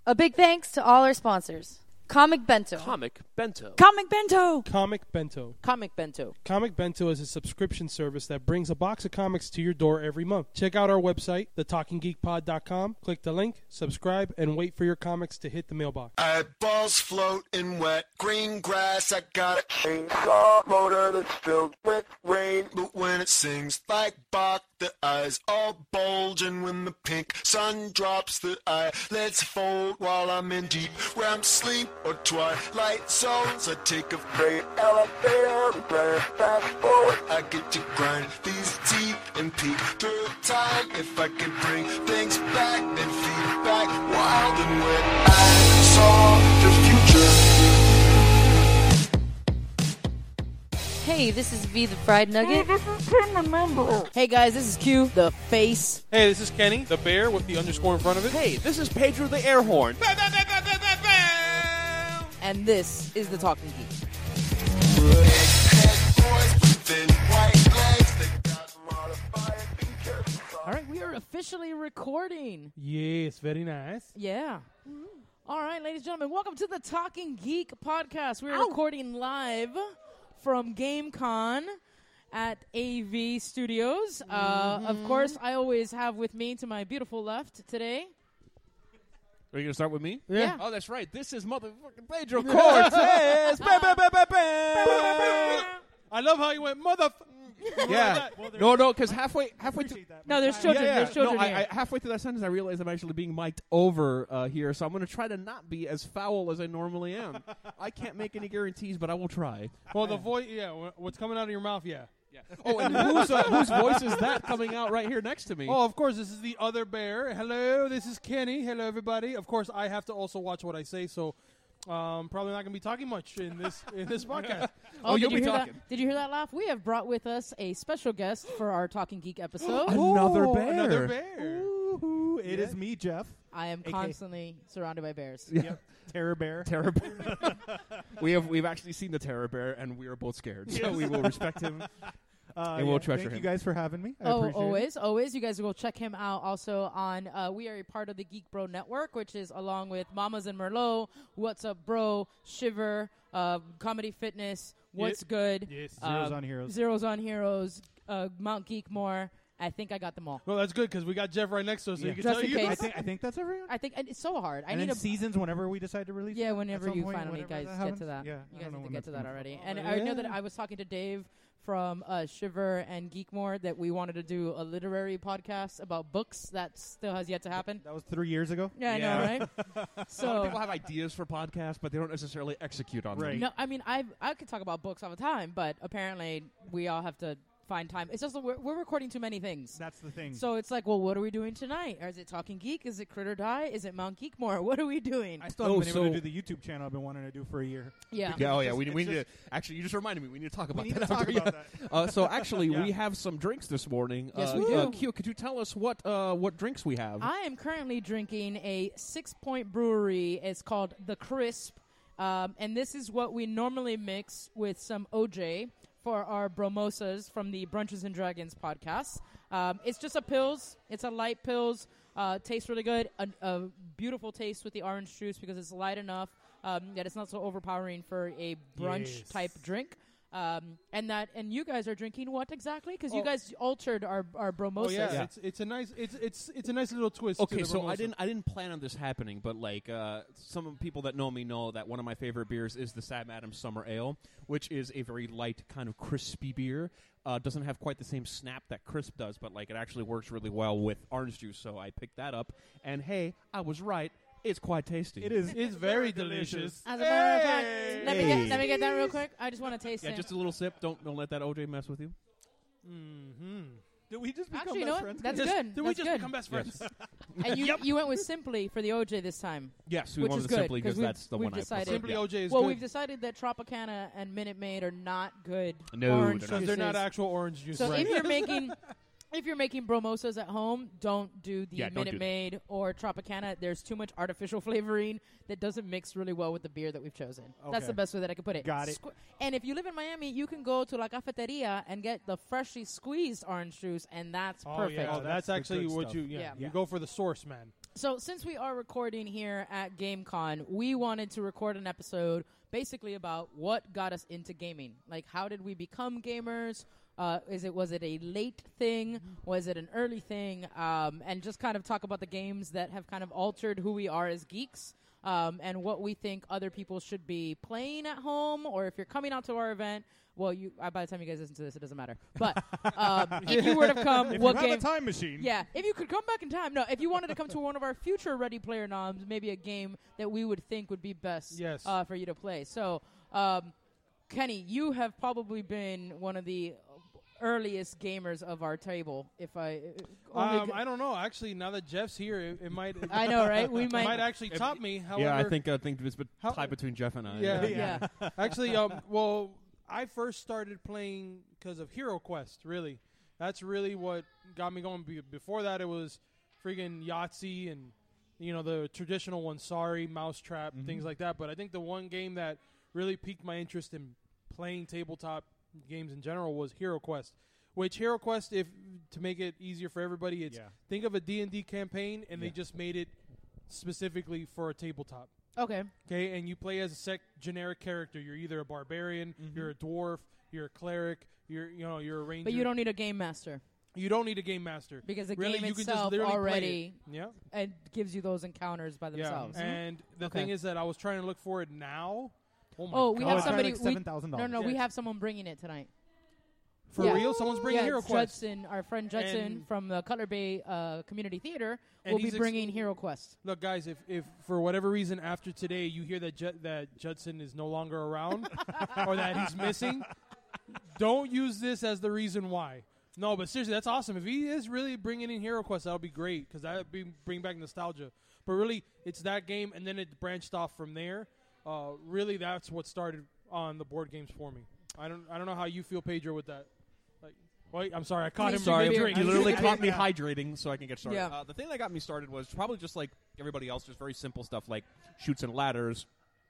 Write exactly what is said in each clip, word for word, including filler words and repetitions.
A big thanks to all our sponsors. Comic Bento. Comic Bento. Comic Bento. Comic Bento. Comic Bento. Comic Bento is a subscription service that brings a box of comics to your door every month. Check out our website, the talking geek pod dot com. Click the link, subscribe, and wait for your comics to hit the mailbox. Eyeballs float in wet green grass. I got a chainsaw motor that's filled with rain. But when it sings like Bach, the eyes all bulge. And when the pink sun drops, the eyelids fold while I'm in deep R E M sleep or twilight zones. I take a freight elevator and play fast forward. I get to grind these teeth and peek through time. If I could bring things back and feedback wild, and when I saw the future. Hey, this is V the Fried Nugget. Hey guys, this is Q, the face. Hey, this is Kenny, the bear with the underscore in front of it. Hey, this is Pedro the air horn. And this is the Talking Geek. All right, we are officially recording. Yes, very nice. Yeah. All right, ladies and gentlemen, welcome to the Talking Geek podcast. We're Ow. recording live from GameCon at A V Studios. Uh, of course, I always have with me to my beautiful left today. Are you going to start with me? Yeah. Oh, that's right. This is motherfucking Pedro Cortez. Bam, bam, bam, bam, bam. I love how you went, mother... Yeah. No, no, because halfway, halfway through... No, there's children. Yeah, yeah. There's children no, I, here. I, halfway through that sentence, I realized I'm actually being mic'd over uh, here, so I'm going to try to not be as foul as I normally am. I can't make any guarantees, but I will try. Well, the voice, yeah, wh- what's coming out of your mouth, yeah. Yeah. Oh, and whose, uh, whose voice is that coming out right here next to me? Oh, of course, this is the other bear. Hello, this is Kenny. Hello, everybody. Of course, I have to also watch what I say, so um, probably not going to be talking much in this in this podcast. Oh, did you'll you be hear talking. That? Did you hear that laugh? We have brought with us a special guest for our Talking Geek episode. Another bear. Another bear. Ooh, it Yeah. is me, Jeff. I am A K constantly surrounded by bears. Yep. Terror Bear. Terror Bear. we have we've actually seen the Terror Bear, and we are both scared, so we will respect him. Uh, And we'll yeah, treasure thank him. you guys for having me. I Oh, appreciate always, always. You guys will check him out also on, uh, we are a part of the Geek Bro Network, which is along with Mamas and Merlot, What's Up Bro, Shiver, uh, Comedy Fitness, What's Yep. Good, Yes. Zeros uh, on Heroes. Zeros on Heroes, uh, Mount Geekmore. I think I got them all. Well, that's good because we got Jeff right next to us, so Yeah. you can Just tell in you. case. I think I think that's everyone. I think and it's so hard. I and need then a seasons whenever we decide to release. Yeah, them, whenever at some you point, finally whenever guys that get happens. to that. Yeah, You I guys don't know need to when get to that's that gonna already. fall. And Oh, I know that yeah. I was talking to Dave from uh, Shiver and Geekmore that we wanted to do a literary podcast about books. That still has yet to happen. That was three years ago. Yeah, I Yeah. know, right? A lot of So, people have ideas for podcasts, but they don't necessarily execute on Right. them. no, I mean, I I could talk about books all the time, but apparently we all have to find time. It's just that we're, we're recording too many things. That's the thing. So it's like, well, what are we doing tonight? Or is it Talking Geek? Is it Critter Die? Is it Mount Geekmore? What are we doing? I still Oh, haven't been able so- to do the YouTube channel I've been wanting to do for a year. Yeah. Yeah, oh yeah, It's we, just- we it's need just- to actually. You just reminded me. We need to talk about We need that. to talk after, about yeah. that. Uh, so actually, Yeah. we have some drinks this morning. Yes, uh, we do. Uh, Q, could you tell us what uh, what drinks we have? I am currently drinking a Six Point Brewery. It's called The Crisp. Um, and this is what we normally mix with some O J for our bromosas from the Brunches and Dragons podcast. Um, it's just a pills. It's a light pills. Uh, tastes really good. A, a beautiful taste with the orange juice because it's light enough um, that it's not so overpowering for a brunch Yes. type drink. Um, and that, and you guys are drinking what exactly? Because Oh. you guys altered our our bromosas. Oh yeah, Yeah. it's it's a nice it's it's it's a nice little twist. to Okay, the so I Formosa. didn't I didn't plan on this happening, but like uh, some of the people that know me know that one of my favorite beers is the Sam Adams Summer Ale, which is a very light kind of crispy beer. Uh, doesn't have quite the same snap that Crisp does, but like it actually works really well with orange juice. So I picked that up, and hey, I was right. It's quite tasty. It is. It's very delicious. As a matter of fact, Hey! let me get let me get that real quick. I just want to taste Yeah, it. just a little sip. Don't don't let that O J mess with you. Mm-hmm. Did we just become Actually, you best know what? friends? That's Just- good. Did we That's just good. become best friends? And you you went with Simply for the O J this time, Yes, we which went is with good Simply because we've, that's the we've one I decided. prefer. Simply Yeah. O J is well, good. we've decided that Tropicana and Minute Maid are not good No, orange they're not. because they're not juices. actual orange juice. So right. if you're making if you're making bromosas at home, don't do the Yeah, don't Minute do that. Maid or Tropicana. There's too much artificial flavoring that doesn't mix really well with the beer that we've chosen. That's Okay. the best way that I could put it. Got it. Squ- and if you live in Miami, you can go to La Cafeteria and get the freshly squeezed orange juice, and that's oh perfect. yeah, Oh, that's, that's the actually good what stuff. you yeah, Yeah. you Yeah. go for the source, man. So since we are recording here at GameCon, we wanted to record an episode basically about what got us into gaming. Like, how did we become gamers? Uh, is it was it a late thing? Was it an early thing? Um, and just kind of talk about the games that have kind of altered who we are as geeks. Um, and what we think other people should be playing at home, or if you're coming out to our event, well, you uh, by the time you guys listen to this, it doesn't matter. But um, if you were to come, If what you have game? a time machine. Yeah, if you could come back in time. No, if you wanted to come to one of our future Ready Player Noms, maybe a game that we would think would be best Yes. uh, for you to play. So, um, Kenny, you have probably been one of the earliest gamers of our table. If I, uh, only Um, g- I don't know. Actually, now that Jeff's here, it, it might. It I know, right? We might. might actually If- top me. However, yeah, I think I think it's a How- tie between Jeff and I. Yeah. yeah. Actually, um, well, I first started playing because of Hero Quest. Really, that's really what got me going. Be- Before that, it was freaking Yahtzee and you know the traditional ones, Sorry, Mousetrap, Mhm. things like that. But I think the one game that really piqued my interest in playing tabletop games in general was Hero Quest. Which Hero Quest, if to make it easier for everybody, it's Yeah. think of a D and D campaign, and they Yeah. just made it specifically for a tabletop. Okay. Okay, and you play as a sec generic character. You're either a barbarian, Mhm. you're a dwarf, you're a cleric, you're you know you're a ranger. But you don't need a game master you don't need a game master because the Really, game you can just itself literally play already Yeah, and gives you those encounters by themselves. yeah. And the Okay. thing is that I was trying to look for it now. Oh my Oh, we God. have it's somebody- Like we- seven thousand No, dollars. no, we Yes. have someone bringing it tonight. For Yeah. real, someone's bringing yeah, Hero Quest. Judson, our friend Judson And- from the Cutler Bay uh, Community Theater, And will be he's ex- bringing Hero Quest. Look, guys, if, if for whatever reason after today you hear that Ju- that Judson is no longer around or that he's missing, don't use this as the reason why. No, but seriously, that's awesome. If he is really bringing in Hero Quest, that would be great because that would be bring back nostalgia. But really, it's that game, and then it branched off from there. Uh, really, that's what started on the board games for me. I don't I don't know how you feel, Pedro, with that. Like, wait, I'm sorry, I caught him. Sorry, mid beer. drink. you literally Yeah. caught me hydrating so I can get started. Yeah. Uh, the thing that got me started was probably just like everybody else, just very simple stuff like shoots and ladders.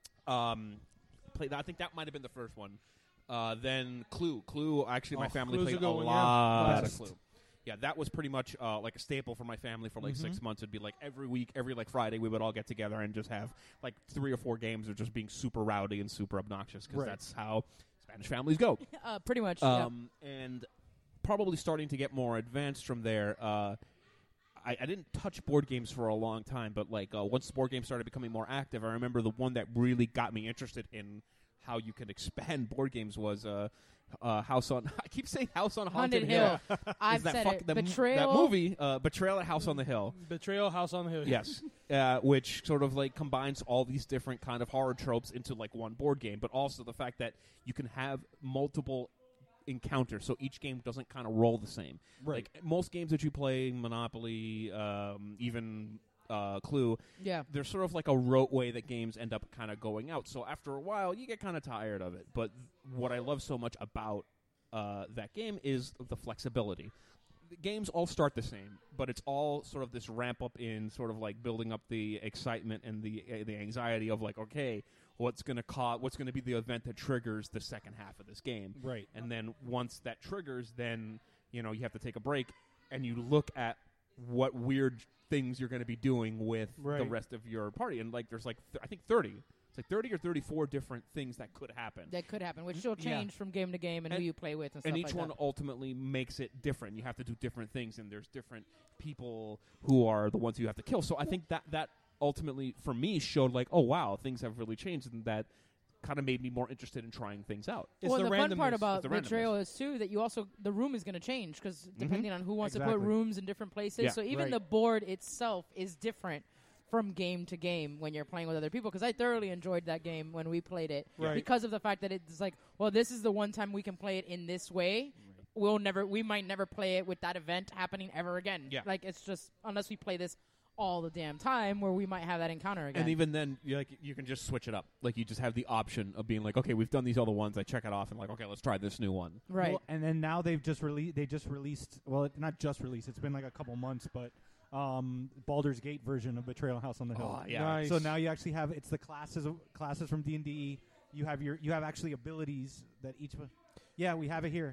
Um, play, I think that might have been the first one. Uh, then Clue. Clue, actually, my Oh, family Clue's a played a good one, yeah. lot of Best. Clue. Yeah, that was pretty much uh, like a staple for my family for like Mhm. six months. It'd be like every week, every like Friday, we would all get together and just have like three or four games of just being super rowdy and super obnoxious because Right. that's how Spanish families go. Uh, pretty much. yeah. Um, and probably starting to get more advanced from there. Uh, I, I didn't touch board games for a long time, but like uh, once board games started becoming more active, I remember the one that really got me interested in how you can expand board games was uh, uh, House on. I keep saying House on Haunted, Haunted Hill. Is I've that said fuck- it. the, mo- Betrayal. That movie, uh, Betrayal at House on the Hill. Betrayal, House on the Hill. Yes, uh, which sort of like combines all these different kind of horror tropes into like one board game, but also the fact that you can have multiple encounters, so each game doesn't kind of roll the same. Right. Like most games that you play, Monopoly, um, even uh, Clue, yeah. there's sort of like a rote way that games end up kind of going out. So after a while, you get kind of tired of it. But what I love so much about uh, that game is the flexibility. The games all start the same, but it's all sort of this ramp up in sort of like building up the excitement and the uh, the anxiety of like, okay, what's going to cause, what's going to be the event that triggers the second half of this game, Right. and then once that triggers, then you know you have to take a break and you look at what weird things you're going to be doing with the Right. rest of your party, and like there's like th- I think thirty. It's like thirty or thirty-four different things that could happen. That could happen, which will Yeah. change from game to game and, And- who you play with and stuff and each like one that. ultimately makes it different. You have to do different things, and there's different people who are the ones you have to kill. So I think that that ultimately, for me, showed like, oh wow, things have really changed, and that kind of made me more interested in trying things out. It's well, the, the, fun part randomness. about It's the Betrayal is too that you also the room is going to change because depending on who wants to Exactly. put rooms in different places. Yeah. So even Right. the board itself is different from game to game when you're playing with other people. Because I thoroughly enjoyed that game when we played it Right. because of the fact that it's like, well, this is the one time we can play it in this way. We'll never, we might never play it with that event happening ever again. Yeah. Like it's just unless we play this all the damn time where we might have that encounter again. And even then, you like you can just switch it up. Like you just have the option of being like, okay, we've done these other ones. I check it off, and like, okay, let's try this new one. right. Well, and then now they've just released. They just released. Well, it, not just released. It's been like a couple months, but um, Baldur's Gate version of Betrayal House on the Hill. Oh, yeah. Nice. So now you actually have it's the classes of classes from D and D. You have your you have actually abilities that each. of- Yeah, we have it here.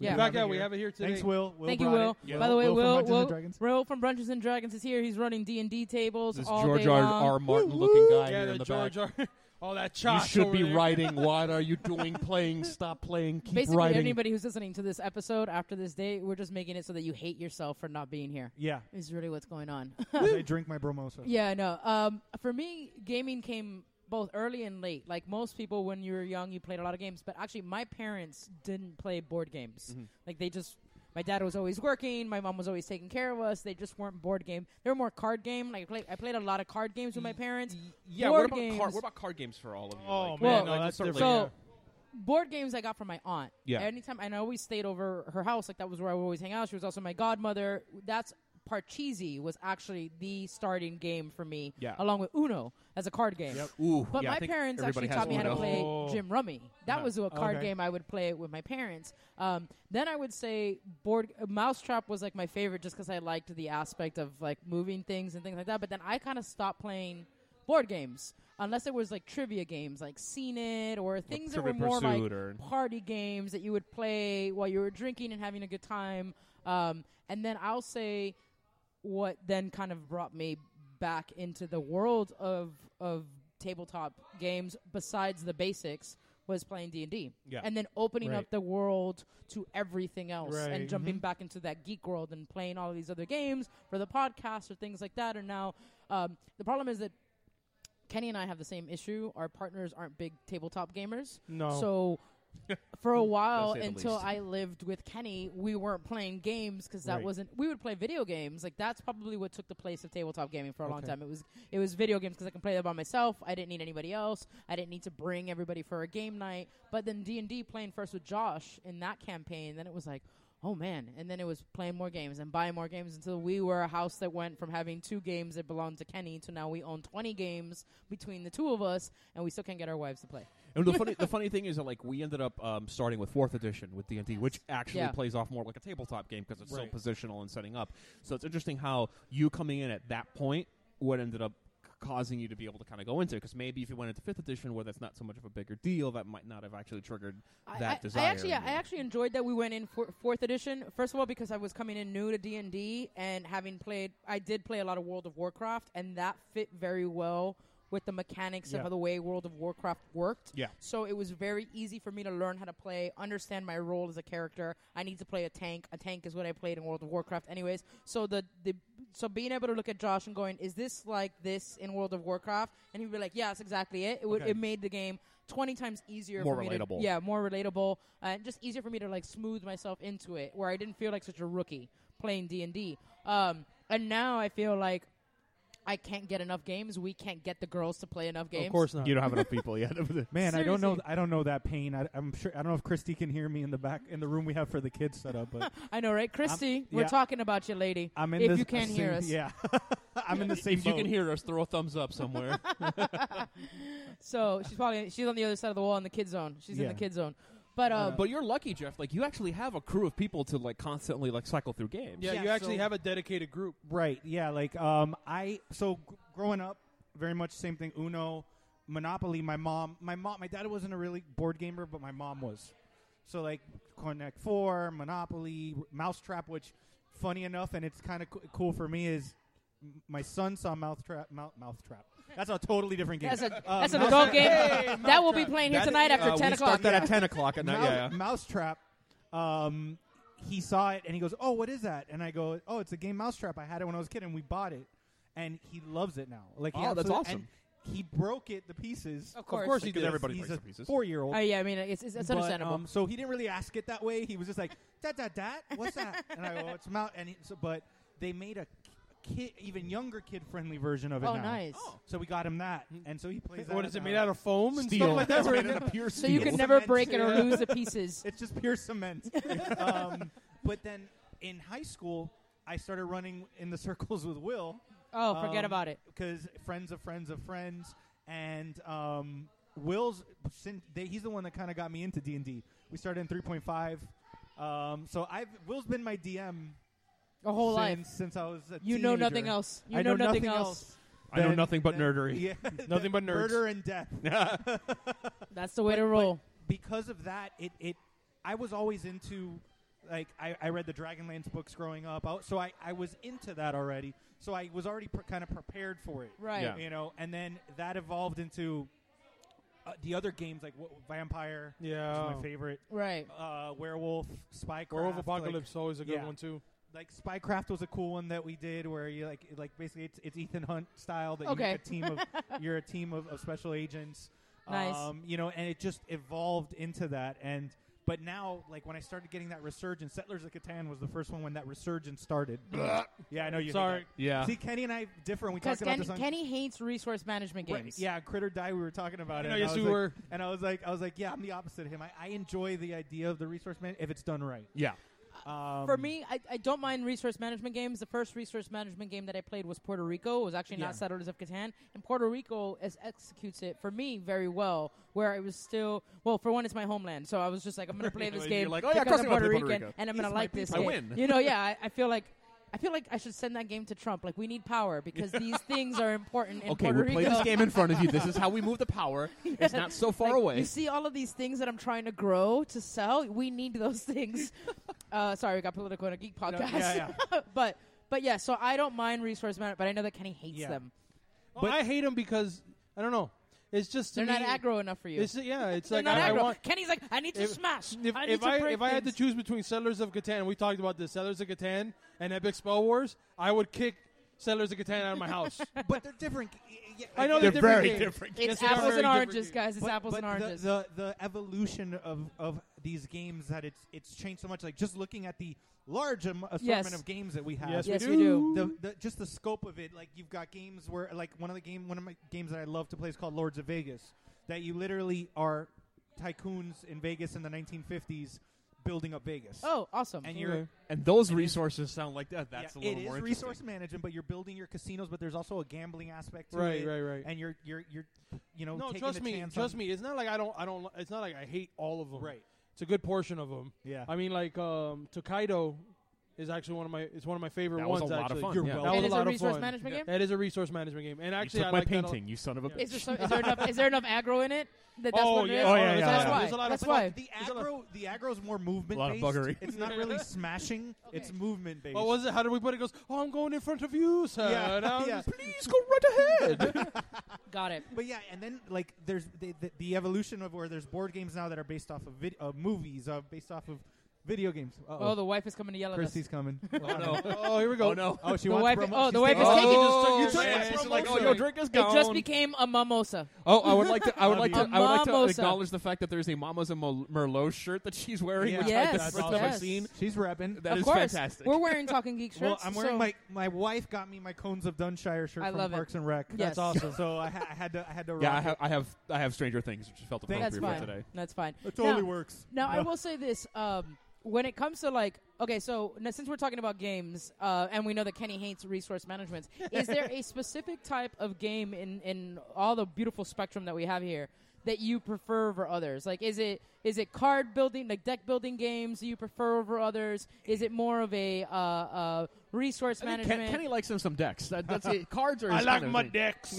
Yeah. In fact, yeah, we have it here today. Thanks, Will. Will Thank you, brought Will. it. Yeah. By the way, Will Will, from Dungeons Will, and Dragons. Will from Dungeons and Dragons is here. He's running D and D tables This all George day R. long. R. Martin looking guy Yeah, here the in the George back. R. All that You chosh should over be there. writing. What are you doing? Playing. Stop playing. Keep Basically, writing. anybody who's listening to this episode after this day, we're just making it so that you hate yourself for not being here. Yeah. Is really what's going on. As I drink my bromosa. Yeah, I know. Um, for me, gaming came both early and late. Like most people, when you were young, you played a lot of games. But actually, my parents didn't play board games. Mm-hmm. Like they just, my dad was always working. My mom was always taking care of us. They just weren't board game. They were more card game. Like I played, I played a lot of card games with my parents. Yeah. Board What about games. card? What about card games for all of you? Oh, Like, man, Well, no, like, that's certainly- different. So, board games I got from my aunt. Yeah. Anytime, and I always stayed over her house. Like that was where I would always hang out. She was also my godmother. That's Parcheesi was actually the starting game for me. Yeah. Along with Uno as a card game. Ooh. But yeah, I my think parents everybody actually has taught me how to Uno. play Oh. Jim Rummy. That Yeah. was a card Okay. game I would play with my parents. Um, then I would say board uh, Mousetrap was like my favorite just because I liked the aspect of like moving things and things like that. But then I kind of stopped playing board games unless it was like trivia games like Scene It or things that were Trivial more like Pursuit or- party games that you would play while you were drinking and having a good time. Um, and then I'll say what then kind of brought me back into the world of of tabletop games besides the basics was playing D and D. Yeah. And then opening Right. up the world to everything else Right. and jumping Mhm. back into that geek world and playing all of these other games for the podcast or things like that. And now um, the problem is that Kenny and I have the same issue. Our partners aren't big tabletop gamers. No. So for a while say the until least. I lived with Kenny, we weren't playing games because that Right. wasn't. We would play video games. Like that's probably what took the place of tabletop gaming for a long Okay. time. It was it was video games because I can play them by myself. I didn't need anybody else. I didn't need to bring everybody for a game night. But then D and D playing first with Josh in that campaign, then it was like, oh man. And then it was playing more games and buying more games until we were a house that went from having two games that belonged to Kenny to now we own twenty games between the two of us, and we still can't get our wives to play. And the funny, the funny thing is that like we ended up um, starting with fourth edition with D and D, which actually Yeah. plays off more like a tabletop game because it's Right. so positional and setting up. So it's interesting how you coming in at that point, what ended up c- causing you to be able to kind of go into it. Because maybe if you went into fifth edition, where that's not so much of a bigger deal, that might not have actually triggered I- that I, desire. I actually, in you. I actually enjoyed that we went in for fourth edition. First of all, because I was coming in new to D and D and having played, I did play a lot of World of Warcraft, and that fit very well with the mechanics Yeah. of the way World of Warcraft worked. Yeah. So it was very easy for me to learn how to play, understand my role as a character. I need to play a tank. A tank is what I played in World of Warcraft, anyways. So the the so being able to look at Josh and going, is this like this in World of Warcraft? And he'd be like, yeah, that's exactly it. It would Okay. it made the game twenty times easier More for me relatable. to yeah more relatable and just easier for me to like smooth myself into it where I didn't feel like such a rookie playing D and D. Um, and now I feel like I can't get enough games. We can't get the girls to play enough games. Of course not. You don't have enough people yet. Man, I don't know. Seriously. I don't know that pain. I, I'm sure. I don't know if Christy can hear me in the back in the room we have for the kids set up, but I know, right? Christy, we're yeah. talking about you, lady. I'm in if the you can't same, hear us. Yeah, I'm in the same. if you can boat. hear us, throw a thumbs up somewhere. So she's probably she's on the other side of the wall in the kid zone. She's in Yeah. the kid zone. But uh, but you're lucky, Jeff. Like you actually have a crew of people to like constantly like cycle through games. Yeah, Yeah, you actually so- have a dedicated group. Right. Yeah. Like um, I so g- growing up, very much same thing. Uno, Monopoly. My mom, my mom, my dad wasn't a really board gamer, but my mom was. So like Connect Four, Monopoly, Mousetrap. Which, funny enough, and it's kind of co- cool for me is m- my son saw Mousetrap. Mouth, Mousetrap. That's a totally different game. that's, a, Uh, that's an Mousetrap- adult game. Hey, that will be Mousetrap. playing here That- tonight after uh, ten we o'clock. start that Yeah. at ten o'clock at night. Mouse, Yeah, yeah. Mousetrap. Um, he saw it and he goes, "Oh, what is that?" And I go, "Oh, it's a game Mousetrap. I had it when I was a kid, and we bought it." And he loves it now. Like, he Oh, that's absolutely- awesome. and he broke it, the pieces. Of course. Of course he Because did. everybody He's breaks a the pieces. four-year-old. Oh yeah, I mean it's, it's, it's But, understandable. Um, so he didn't really ask it that way. He was just like, "Dat dat dat, what's that?" And I go, "It's Mount." And he, so, but they made a kid, even younger kid-friendly version of it oh now. nice. So we got him that, and so he plays. that What is it now. made out of foam and Steel. stuff like that? It's made out of pure So you steel. can never Cement, break it or yeah. lose the pieces. It's just pure cement. um, but then in high school, I started running in the circles with Will. Oh, forget Um, about it. Because friends of friends of friends, and um, Will's, sin- they, he's the one that kind of got me into D and D. We started in three point five. Um, so I've Will's been my D M A whole since, life. since I was a You know teenager. nothing else. You I know, know nothing, else. I know Then- nothing but then- nerdery. Yeah, Nothing but nerds. Murder and death. That's the way But- to roll. Because of that, it, it I was always into like I, I read the Dragonlance books growing up, I, so I, I was into that already. So I was already pr- kind of prepared for it, Right. Yeah. you know. And then that evolved into uh, the other games like w- Vampire, Yeah. which is my favorite. Right. Uh, Werewolf, Spycraft. Werewolf like- Apocalypse is always a good yeah. one too. Like Spycraft was a cool one that we did, where you like like basically it's, it's Ethan Hunt style that Okay. you're a team of you're a team of, of special agents. Nice. Um, you know, and it just evolved into that. And but now, like when I started getting that resurgence, Settlers of Catan was the first one when that resurgence started. Yeah, I know you. hate Sorry. that. Yeah. See, Kenny and I differ. and We Because talked about Kenny, this on Kenny hates resource management Right, games. yeah, Critter Die. We were talking about I it. know, and yes, I was we like- were. And I was like, I was like, yeah, I'm the opposite of him. I, I enjoy the idea of the resource man if it's done right. Yeah. Um, For me, I, I don't mind resource management games. The first resource management game that I played was Puerto Rico. It was actually Yeah. not Settlers of Catan. And Puerto Rico is, executes it, for me, very well, where it was still, well, for one, it's my homeland. So I was just like, I'm going to play this You're game like, oh, yeah, of because course I'm I'm gonna Puerto play Puerto Rican, Rico. and I'm These going to are my like this people. I game. win. You know, yeah, I, I feel like I feel like I should send that game to Trump. Like, we need power because these things are important in Okay, Puerto we play Rico. this game in front of you. This is how we move the power. It's not so far Like, away. You see all of these things that I'm trying to grow to sell. We need those things. uh, sorry, we got political in a geek podcast. yeah, yeah. but but yeah, so I don't mind resource management, but I know that Kenny hates Yeah. them. But I hate them because I don't know. It's just to They're not me, aggro enough for you. It's yeah. It's They're like not I, I aggro. want. Kenny's like, I need to If, smash. if, I need if to I break if I had to things." choose between Settlers of Catan, we talked about this, Settlers of Catan and Epic Spell Wars, I would kick Settlers of Catan out of my house. but they're different. Yeah, I know yeah, they're, They're different very games. different. It's Yes, they are apples very and different oranges, games. guys. It's but, apples but and oranges. The, the the evolution of of these games that it's it's changed so much. Like just looking at the large am- assortment Yes. of games that we have. Yes, yes, we we do. The, the just the scope of it. Like you've got games where like one of the game one of my games that I love to play is called Lords of Vegas. That you literally are tycoons in Vegas in the nineteen fifties building up Vegas. Oh, awesome. and you're Okay. And those resources sound like that. That's yeah, a little it more is interesting. resource management, but you're building your casinos, but there's also a gambling aspect to Right, it. right, right. And you're you're you're you know No, taking trust a me, chance trust on, me. It's not like I don't, I don't. It's not like I hate all of them. Right. It's a good portion of them. Yeah. I mean, like um, Tokaido is actually one of my. It's one of my favorite That was ones. a lot of actually. fun, You're yeah. welcome. That was And a it's lot a of resource fun. management game? That is a resource management game, and You actually, took I my like that a- painting, you son of a Is bitch. there, some, is there enough? Is there enough aggro in it? That that's Oh, what it yeah. is? Oh, yeah, That's yeah, yeah. why. There's a lot of That's fun. why. The There's a lot- aggro, the aggro is more movement A lot of based. buggery. It's not really smashing. It's movement based. What was it? How did we put it? It goes, oh, I'm going in front of you, sir. Yeah, And I was yeah. just, Please go right ahead. Got it. But yeah, and then like there's the, the, the evolution of where there's board games now that are based off of vid- uh, movies, uh, based off of video games. Uh-oh. Oh, the wife is coming to yell at us. Christy's coming. oh no. oh, here we go. Oh no. Oh, she The wants wife- promo- oh, she's the wife taking- is taking- Oh, You took man. my It's like, oh, promotion. your drink is It gone. just became a mimosa. Oh, I would like to. I would like to. A I would like to mimosa. acknowledge the fact that there's a Mamas and Mo- Merlot shirt that she's wearing, Yeah. which Yes, I that's that's first awesome. time I've yes. seen. She's repping. That of is course. fantastic. We're wearing Talking Geek shirts. Well, I'm wearing so my my wife got me my Cones of Dunshire shirt I from love it. Parks and Rec. Yes. That's awesome. So I, ha- I had to I had to. yeah, rock I it. have, I have, I have Stranger Things, which felt appropriate That's for fine. today. That's fine. It totally now, works. Now, I No. will say this. Um, when it comes to, like, okay, so now, since we're talking about games, uh, and we know that Kenny hates resource management, is there a specific type of game in, in all the beautiful spectrum that we have here that you prefer over others? Like, is it is it card building, like deck building games that you prefer over others? Is it more of a uh, uh, resource I think management? Ken, Kenny likes him some decks. That, that's it. Cards are. I his like kind of my thing. decks.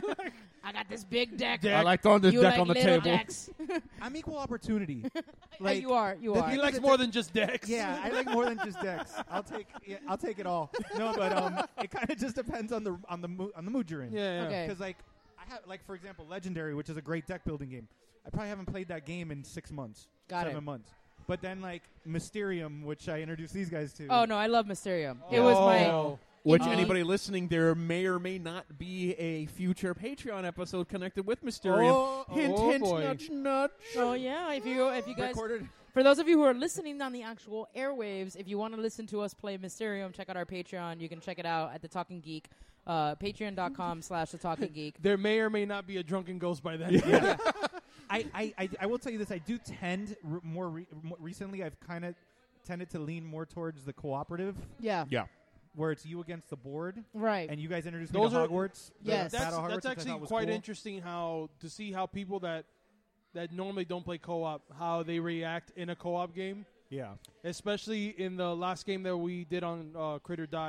I got this big deck. Deck. I like throwing this You deck like on the little table. decks. I'm equal opportunity. Yeah, you are. You the are. he thing likes is more that- than just decks. Yeah, I like more than just decks. I'll take yeah, I'll take it all. No, but um, it kind of just depends on the on the mo- on the mood you're in. Yeah, yeah. Okay. Because like I have like for example, Legendary, which is a great deck building game. I probably haven't played that game in six months, Got seven it. months. But then like Mysterium, which I introduced these guys to. Oh no, I love Mysterium. It was my. Oh. Which Uh, anybody listening, there may or may not be a future Patreon episode connected with Mysterium. Oh, hint, oh hint, boy. nudge, nudge. Oh yeah, if you if you guys recorded. for those of you who are listening on the actual airwaves, if you want to listen to us play Mysterium, check out our Patreon. You can check it out at the Talking Geek, uh, patreon.com slash the Talking Geek. There may or may not be a drunken ghost by then. Yeah. I, I, I, I will tell you this. I do tend r- more, re- more recently. I've kind of tended to lean more towards the cooperative, Yeah, Yeah. where it's you against the board, right. and you guys introduced Those me to are- Hogwarts. the Yes. That's, Battle of Hogwarts, that's which I actually thought was quite cool. interesting how to see how people that that normally don't play co-op how they react in a co-op game, Yeah. especially in the last game that we did on uh, Crit or Die.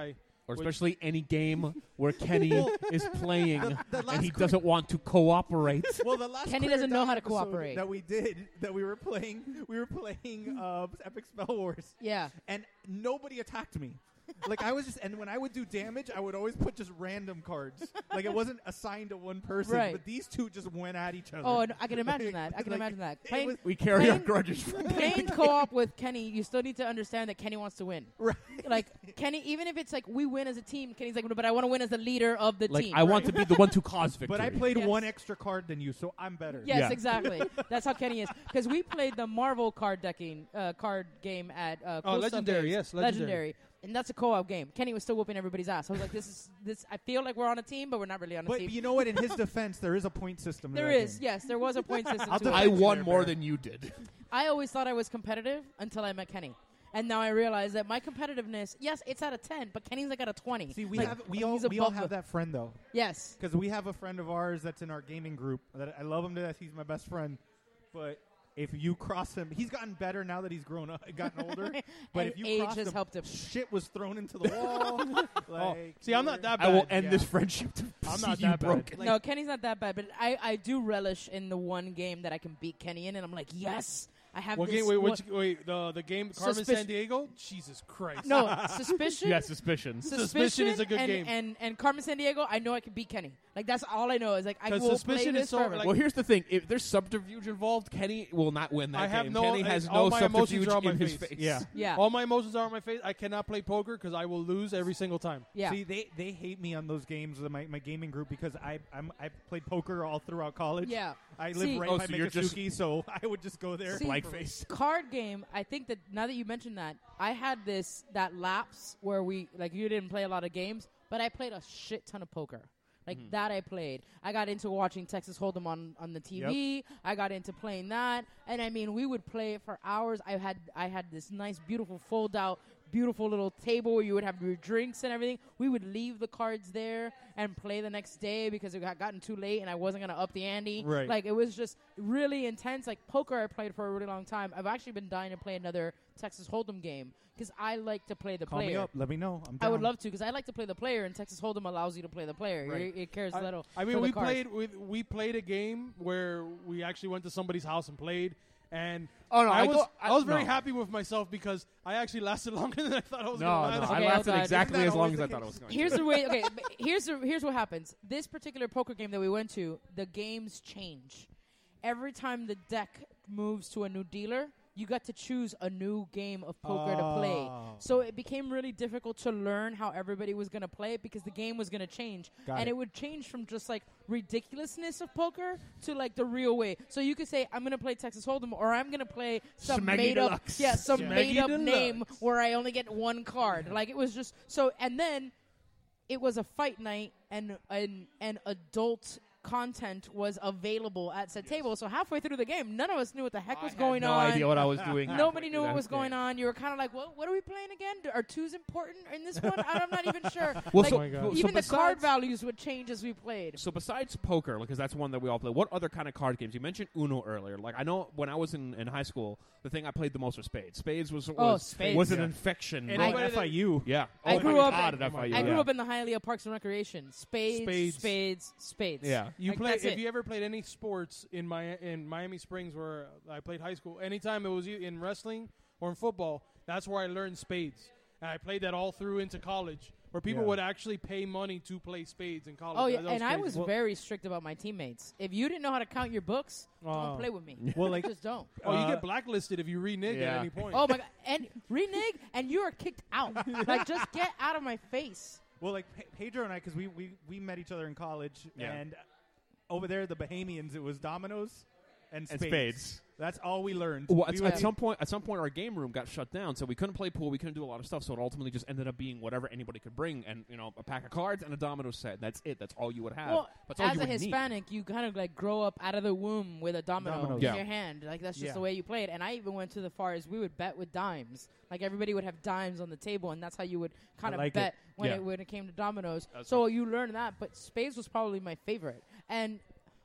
or especially any game where Kenny is playing The- the last and he quick- doesn't want to cooperate. Well, the last Kenny Clear doesn't know Down how to episode cooperate. that we did, that we were playing, we were playing uh, Epic Spell Wars, Yeah. and nobody attacked me. Like I was just, and when I would do damage, I would always put just random cards. Like it wasn't assigned to one person, Right. but these two just went at each other. Oh, and I can imagine Like- that. I can like, imagine that. it Playing, was- We carry our Playing- grudges from playing co-op with Kenny, you still need to understand that Kenny wants to win. Right. Like Kenny, even if it's like we win as a team, Kenny's like, but I want to win as the leader of the Like team. I want to be the one to cause victory. But I played Yes. one extra card than you, so I'm better. Yes, Yeah. exactly. That's how Kenny is. Because we played the Marvel card decking uh, card game at uh, Oh, Cool Stuff Legendary, Days. yes, Legendary. And that's a co-op game. Kenny was still whooping everybody's ass. I was like, this is this. I feel like we're on a team, but we're not really on a But team. you know what? In his defense, there is a point system. to There that is, game. yes, there was a point system. I'll to it. I defend you won there, more Bear. than you did. I always thought I was competitive until I met Kenny. And now I realize that my competitiveness, yes, it's at a ten, but Kenny's like at a twenty. See, we Like, have we all he's we all above have the- that friend though, Yes. because we have a friend of ours that's in our gaming group. That I love him to death. He's my best friend, but if you cross him, he's gotten better now that he's grown up, gotten older. But And if you age cross has him, helped him. shit was thrown into the wall. like, See, I'm not that bad. I will end yeah. this friendship to I'm see not you that bad. broken. Like- No, Kenny's not that bad, but I, I do relish in the one game that I can beat Kenny in, and I'm like, yes, I have What this. game? Wait, one- which, wait, the the game Carmen Suspicion- San Diego. Jesus Christ! no, Suspicion. Yeah, suspicion. Suspicion is a good and, game. And, and Carmen San Diego, I know I can beat Kenny. Like, that's all I know is, like, I 'Cause will Suspicion play is this so, forever. like- Well, here's the thing: if there's subterfuge involved, Kenny will not win that I have game. no- Kenny I- has all no my emotions subterfuge are on my in his face. face. Yeah. yeah. All my emotions are on my face. I cannot play poker because I will lose every single time. yeah. See, they, they hate me on those games with my, my gaming group because I I'm I played poker all throughout college. yeah. I live See- right Oh, by so you're just- Mikasuki, so I would just go there. See, Blank face. Card game, I think that now that you mentioned that, I had this, that lapse where we, like, you didn't play a lot of games, but I played a shit ton of poker. Like, Mm-hmm. that I played. I got into watching Texas Hold'em on, on the T V. I got into playing that. And, I mean, we would play it for hours. I had I had this nice, beautiful fold-out, beautiful little table where you would have your drinks and everything. We would leave the cards there and play the next day because it had gotten too late and I wasn't going to up the ante. Right. Like, it was just really intense. Like, poker I played for a really long time. I've actually been dying to play another Texas Hold'em game because I like to play the Call player. me up. Let me know. I'm I would down. love to because I like to play the player, and Texas Hold'em allows you to play the player. Right. It, it cares I, little. I for mean, the we cards. played we, we played a game where we actually went to somebody's house and played, and Oh, no, I, I was go- I, I- was very no. happy with myself because I actually lasted longer than I thought I was No, going no, to last. I Okay, lasted hold on. exactly Isn't that as long always as the I thought it case? was going. Here's the way. Okay, but here's the, here's what happens. This particular poker game that we went to, the games change every time the deck moves to a new dealer. You got to choose a new game of poker to play. Oh. So it became really difficult to learn how everybody was going to play it because the game was going to change. Got and it. it would change from just like ridiculousness of poker to like the real way. So you could say, I'm going to play Texas Hold'em or I'm going to play some Smeggy made up, Deluxe. yeah, some Smeggy made up Deluxe. name where I only get one card. Like it was just so, and then it was a fight night and and and adult content was available at said table. So halfway through the game, none of us knew what the heck I was had going no on. idea what I was doing. Nobody knew what That was day. going on. You were kind of like, "What? What are we playing again? Do- Are twos important in this one?" I'm not even sure. Well, like, so, Oh my God. so even the card besides- values would change as we played. So besides poker, because that's one that we all play, what other kind of card games? You mentioned Uno earlier. Like I know when I was in, in high school, the thing I played the most was Spades. Spades was was, Oh, Spades. was an Yeah. infection. And I- at F I U. yeah, I Oh grew my up- God, at F I U, I grew yeah. up in the Hialeah Parks and Recreation. Spades, Spades. spades, spades. Yeah. You Like, play that's if it. you ever played any sports in my in Miami Springs where I played high school. Anytime it was e- in wrestling or in football, that's where I learned spades. And I played that all through into college, where people Yeah. would actually pay money to play spades in college. Oh yeah, That- that and I crazy. was Well- very strict about my teammates. If you didn't know how to count your books, Oh. don't play with me. Well, like Just don't. Oh, you Uh, get blacklisted if you renege Yeah. at any point. Oh my god! And renege, and you are kicked out. Like, just get out of my face. Well, like Pe- Pedro and I, because we, we we met each other in college, Yeah. and over there, the Bahamians, it was dominoes and And spades. spades. That's all we learned. Well, We at, would at be- some point, at some point, our game room got shut down, so we couldn't play pool. We couldn't do a lot of stuff. So it ultimately just ended up being whatever anybody could bring, and you know, a pack of cards and a domino set. That's it. That's all you would have. Well, That's all as you a would need. Hispanic, you kind of like grow up out of the womb with a domino Dominoes. in Yeah. your hand. Like that's just Yeah. the way you played. And I even went to the far as we would bet with dimes. Like everybody would have dimes on the table, and that's how you would kind I of like bet it. when Yeah. it when it came to dominoes. That's so you learn that. But spades was probably my favorite. And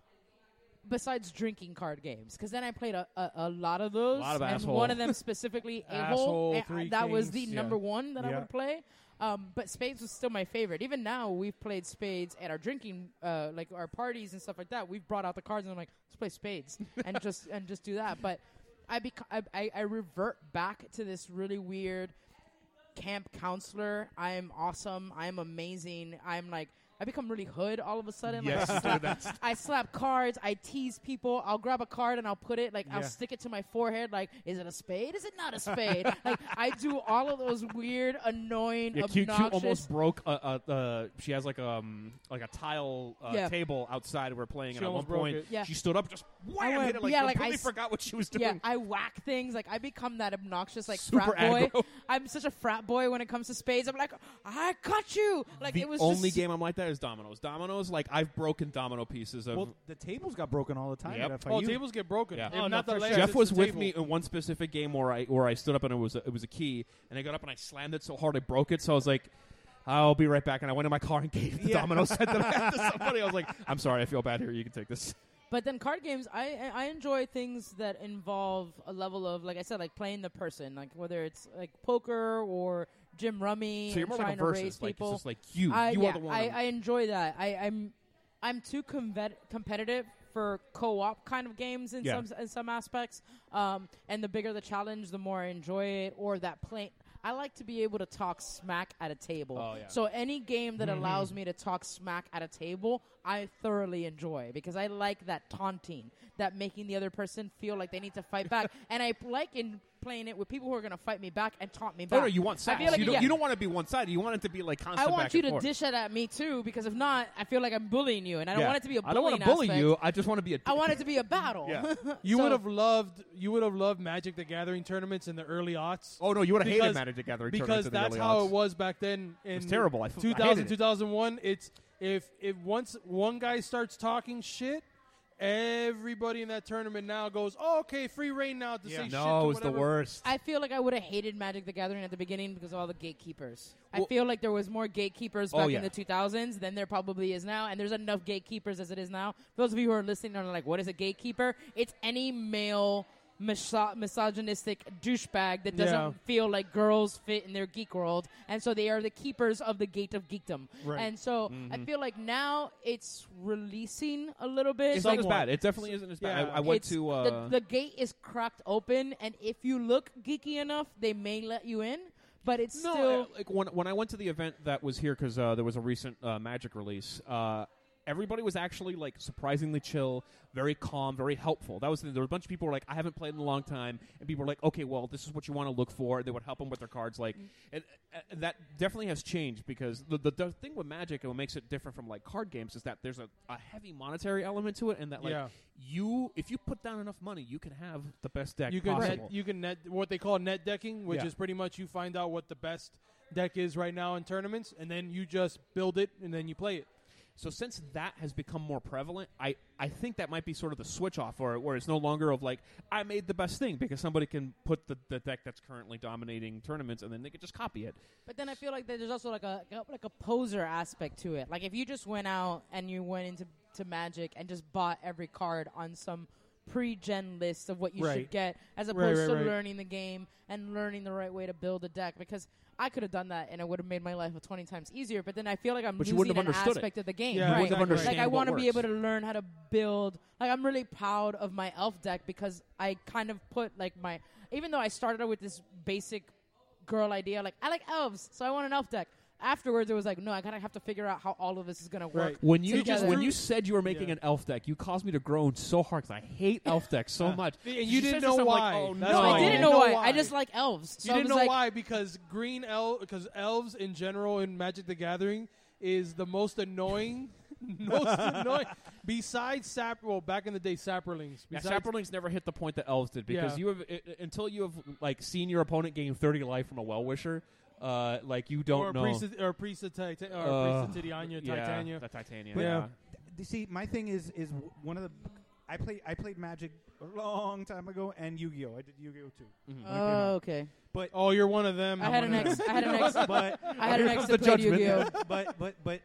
besides drinking card games, because then I played a, a, a lot of those, lot of and asshole. one of them specifically, Asshole, a-hole, Three and that was the Kings. number Yeah. one that I Yeah. would play. Um, but spades was still my favorite. Even now, we've played spades at our drinking, uh, like our parties and stuff like that. We've brought out the cards and I'm like, let's play spades and just and just do that. But I, bec- I, I I revert back to this really weird camp counselor. I am awesome. I am amazing. I'm like. I become really hood all of a sudden. Yes, like I, slap, that's I slap cards. I tease people. I'll grab a card and I'll put it like I'll Yeah. stick it to my forehead. Like, is it a spade? Is it not a spade? Like I do all of those weird, annoying, Yeah, Q, Q obnoxious. almost broke. Uh, uh, uh, she has like um like a tile uh, Yeah. table outside. We're playing, She and at one almost broke point it. Yeah. she stood up, just wham, went- hit it like yeah, like, completely I s- forgot what she was doing. Yeah, I whack things. Like I become that obnoxious like Super frat boy. aggro. I'm such a frat boy when it comes to spades. I'm like, I got you. Like the it was only just, game I'm like that is dominoes. Dominoes, like I've broken domino pieces of. Well, the tables got broken all the time Yep. at F I Oh, U. tables get broken. Yeah. If Oh, no, not the for layers, sure. Jeff it's was the with table. me in one specific game where I where I stood up and it was a, it was a key, and I got up and I slammed it so hard I broke it. So I was like, I'll be right back, and I went in my car and gave the Yeah. domino set that I had to somebody. I was like, I'm sorry, I feel bad here. You can take this. But then card games, I I enjoy things that involve a level of, like I said, like playing the person, like whether it's like poker or Jim Rummy, So you're and more trying like a to raise versus, like it's people. just like you, I, you yeah, are the one. I, I enjoy that. I, I'm I'm too convet- competitive for co-op kind of games in Yeah. some in some aspects. Um, and the bigger the challenge, the more I enjoy it. Or that play. I like to be able to talk smack at a table. Oh, yeah. So any game that allows me to talk smack at a table, I thoroughly enjoy because I like that taunting, that making the other person feel like they need to fight back. And I like in playing it with people who are going to fight me back and taunt me back. Oh, no, you want I sass. feel like, you, don't, yeah. you don't want to be one sided. You want it to be like constant. I want back you and to forth. dish it at me too, because if not, I feel like I'm bullying you, and I don't Yeah. want it to be a I bullying don't want to bully aspect. you. I just want to be a. I want it to be a battle. Yeah. You So- would have loved you would have loved Magic the Gathering tournaments in the early aughts. Oh no, you would have hated Because- Magic the Gathering because tournaments in the that's early how aughts. it was back then. In was terrible. I f- I two hated thousand, it. two thousand one, it's if if once one guy starts talking shit, everybody in that tournament now goes, oh, okay, free reign now to say shit. No, to it was the whatever. worst. I feel like I would have hated Magic the Gathering at the beginning because of all the gatekeepers. I Well- feel like there was more gatekeepers Oh, back yeah. in the two thousands than there probably is now, and there's enough gatekeepers as it is now. For those of you who are listening and are like, what is a gatekeeper? It's any male miso- misogynistic douchebag that doesn't Yeah. feel like girls fit in their geek world, and so they are the keepers of the gate of geekdom. Right. And so I feel like now it's releasing a little bit. It's not as Somewhat. bad. It definitely isn't as bad. Yeah. I, I went It's- to. Uh, the, the gate is cracked open, and if you look geeky enough, they may let you in. But it's no, still uh, like when when I went to the event that was here because uh, there was a recent uh, Magic release. Uh, everybody was actually like surprisingly chill, very calm, very helpful. That was there were a bunch of people who were like, I haven't played in a long time, and people were like, okay, well, this is what you want to look for. They would help them with their cards, like, and, uh, that definitely has changed because the, the the thing with Magic and what makes it different from like card games is that there's a, a heavy monetary element to it, and that like Yeah. you if you put down enough money, you can have the best deck You can net, possible. you can net what they call net decking, which Yeah. is pretty much you find out what the best deck is right now in tournaments, and then you just build it and then you play it. So since that has become more prevalent, I, I think that might be sort of the switch off, or where it's no longer of like I made the best thing because somebody can put the, the deck that's currently dominating tournaments and then they can just copy it. But then I feel like that there's also like a like a poser aspect to it. Like if you just went out and you went into to Magic and just bought every card on some pre-gen list of what you Right. should get, as Right, opposed right, to right. learning the game and learning the right way to build a deck, because I could have done that and it would have made my life twenty times easier. But then I feel like I'm But you losing wouldn't an have understood it. aspect of the game. Yeah, right? wouldn't have Like I understand want to what be able works. to learn how to build. Like I'm really proud of my elf deck because I kind of put like my, even though I started out with this basic girl idea, like I like elves, so I want an elf deck. Afterwards, it was like, no, I kind of have to figure out how all of this is going to work. Right. When you together. just when you said you were making Yeah. an elf deck, you caused me to groan so hard because I hate elf decks so much. And She you says didn't this, know I'm why. Like, oh, That's No, no, I didn't know, know why. why. I just like elves. So You I didn't was know like, why because green elf because elves in general in Magic the Gathering is the most annoying, most annoying. Besides sap, well, back in the day, saprolings. Yeah, Besides, Saprolings never hit the point that elves did because Yeah. you have i i- until you have like seen your opponent gain thirty life from a well wisher, uh, like you don't or know. Priest of, or Priest of, Tita- or Uh, Priest of Titania, yeah, Titania. the Titania. But- yeah. You see, my thing is is w- one of the. I played I played Magic a long time ago and Yu-Gi-Oh. I did Yu-Gi-Oh too. Mhm. oh, okay. But Oh, you're one of them. I had an one of ex. I had an ex. but I had an Here ex comes that the played judgment. Yu-Gi-Oh. but but but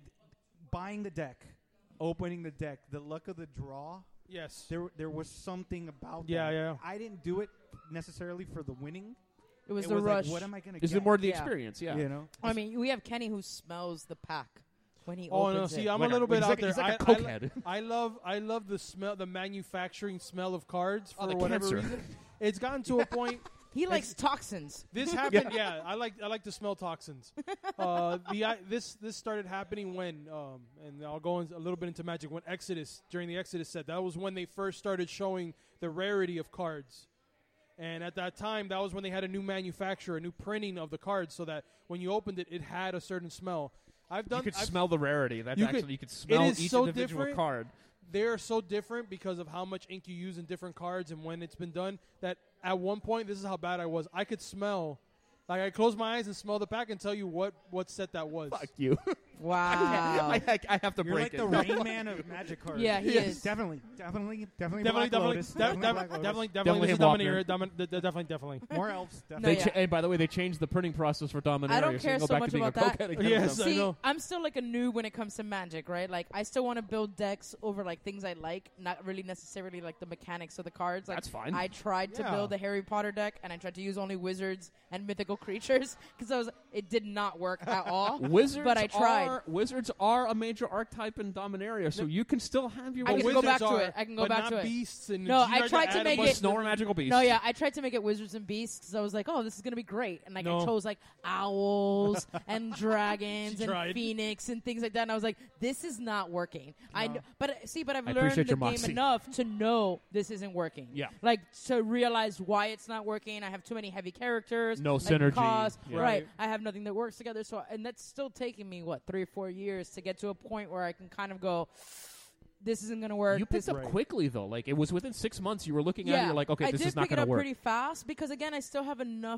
buying the deck, opening the deck, the luck of the draw. Yes. There there was something about Yeah, that. yeah. I didn't do it necessarily for the winning. It was it the was rush. Like, what am I going to Is get? it more the Yeah. experience? Yeah. You know? I mean, we have Kenny who smells the pack when he Oh no! opens See, it. I'm Like a little a- bit he's out like- there. he's like a I, I, cokehead. I love, I love the smell, the manufacturing smell of cards for Oh, the whatever cancer. reason. It's gotten to a point. he likes toxins. This happened. yeah, I like, I like to smell toxins. Uh, the I, this this started happening when, um, and I'll go in a little bit into Magic. When Exodus, during the Exodus set, that was when they first started showing the rarity of cards. And at that time, that was when they had a new manufacturer, a new printing of the cards, so that when you opened it, it had a certain smell. I've done. You could I've, smell the rarity. That's You actually could- you could smell is each so individual different. card. They are so different because of how much ink you use in different cards and when it's been done. That at one point, this is how bad I was. I could smell, like I close my eyes and smell the pack and tell you what what set that was. Fuck you. Wow. I, I, I have to You're break like it. the Rain Man of Magic cards. Yeah, he Yes. is. Definitely, definitely, definitely, Definitely, Black definitely, Lotus. de- Definitely, de- Black Lotus. definitely, Definitely definitely, this is Him Dominaria. Domin- de- de- definitely, definitely. More elves. No, Definitely. They yeah. cha- and by the way, they changed the printing process for Dominaria. I don't so care you go so back much to being about a that. cokehead again. Yes. I See, know. I'm still like a noob when it comes to Magic, right? Like, I still want to build decks over like things I like, not really necessarily like the mechanics of the cards. Like, That's fine. I tried to Yeah. build a Harry Potter deck, and I tried to use only wizards and mythical creatures because I was it did not work at all. Wizards, but I tried. Are, wizards are a major archetype in Dominaria, so you can still have your I can wizards. go Wizards back to are, it. I can go but back not to it. beasts and No, you I had tried to add a make bunch it- of Snow or different- magical beasts. No, yeah, I tried to make it wizards and beasts because I was like, oh, this is gonna be great, and like I No. chose like owls and dragons She and tried. phoenix and things like that, and I was like, this is not working. I kn- but uh, see, but I've I learned appreciate the your game moxie. enough to know this isn't working. Yeah. like to realize why it's not working. I have too many heavy characters. No like, synergy. cost, Yeah. Right. Right. I have nothing that works together. So, and that's still taking me what three or four years to get to a point where I can kind of go, this isn't gonna work. You picked this up Right. quickly though. Like it was within six months. You were looking at it. yeah, You're like, okay, I this did is not pick it going to up work. pretty fast because again, I still have enough.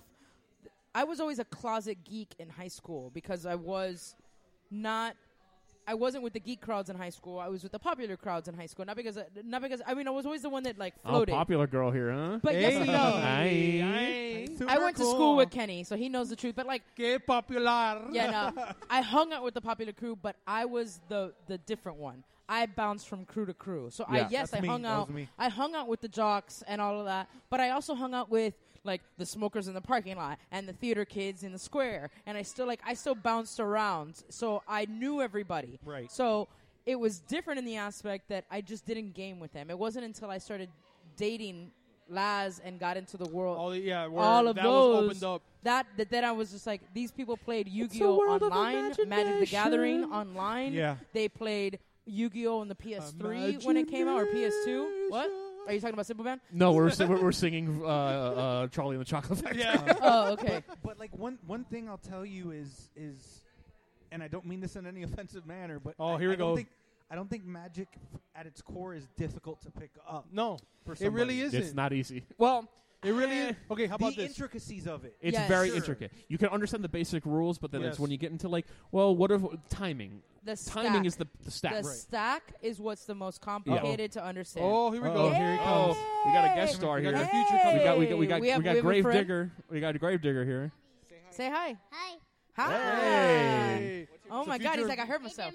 I was always a closet geek in high school because I was not. I wasn't with the geek crowds in high school. I was with the popular crowds in high school. Not because, I, not because. I mean, I was always the one that like Oh, floated. popular girl here, huh? But yes and no. Aye. Aye. I went to school with Kenny, so he knows the truth. But like, Que popular. yeah, no, I hung out with the popular crew, but I was the the different one. I bounced from crew to crew. So Yeah. I yes, That's I me. hung That out. was me. I hung out with the jocks and all of that, but I also hung out with like the smokers in the parking lot and the theater kids in the square, and I still like I still bounced around. So I knew everybody. Right. So it was different in the aspect that I just didn't game with them. It wasn't until I started dating Laz and got into the world. All the, yeah, where all of that those was opened up. that, that then I was just like, these people played a Yu-Gi-Oh world of online, Magic the imagination. Gathering online. Yeah. They played Yu-Gi-Oh on the P S three when it came out, or P S two. What? Are you talking about Simple Man? No, we're si- we're, we're singing uh, uh, Charlie and the Chocolate Factory. Yeah. Oh, okay. But like one one thing I'll tell you is is, and I don't mean this in any offensive manner, but Oh, I, here we I don't go. Think, I don't think Magic f- at its core is difficult to pick up. No, For it really somebody. isn't. It's not easy. Well, It really eh, is. Okay, how The about this? intricacies of it. It's Yes. very Sure. intricate. You can understand the basic rules, but then Yes. it's when you get into like, well, what if timing? The Timing stack. is the, the stat. The Right. stack is what's the most complicated to understand. Oh, here we Uh-oh. go. Here he Oh, comes. we got a guest star We here. got We the future coming. got we got we got We have- we got we have a Grave friend. Digger. We got a Grave Digger here. Say hi. Hi, Hi. Hey. Oh It's my the God, he's future- like, I hurt I'm myself.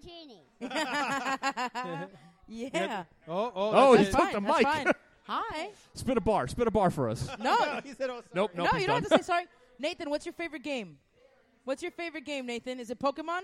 Morgancini. Yeah. Oh, oh, Oh, that's he it. took Fine, the that's mic. fine. Hi. Spit a bar. Spit a bar for us. No, He said, oh, sorry. Nope. Nope. no, he's you don't done. have to say sorry. Nathan, what's your favorite game? What's your favorite game, Nathan? Is it Pokemon?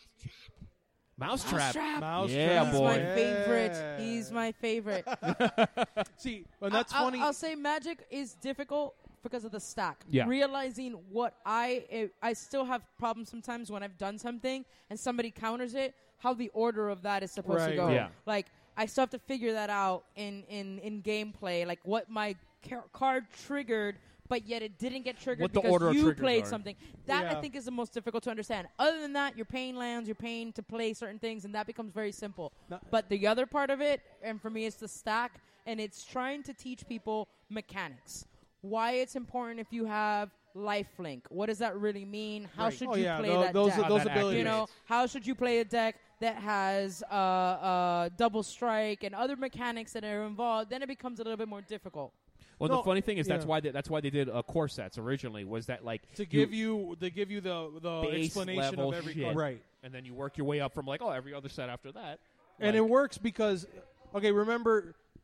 Mousetrap. Mouse Yeah, trap. He's boy. my Yeah. favorite. He's my favorite. See, and that's I- I'll- funny. I'll say Magic is difficult because of the stack. Yeah. Realizing what I eh, I still have problems sometimes when I've done something and somebody counters it, how the order of that is supposed to Right. go. Yeah. Like I still have to figure that out in in in gameplay, like what my car- card triggered. But yet it didn't get triggered What the because order of you triggers played are. something. That I Yeah. think is the most difficult to understand. Other than that, you're paying lands, you're paying to play certain things, and that becomes very simple. No- But the other part of it, and for me, it's the stack, and it's trying to teach people mechanics. Why it's important if you have lifelink. What does that really mean? How Right. should oh you yeah, play tho- that those deck? are, those How that abilities. You know, how should you play a deck that has uh, uh, double strike and other mechanics that are involved? Then it becomes a little bit more difficult. Well, No, the funny thing is that's yeah. why they, that's why they did uh, core sets originally. Was that like to give you to give you the the base explanation level of every shit. card. Right. and then you work your way up from like oh every other set after that. And Like, it works because, okay, remember,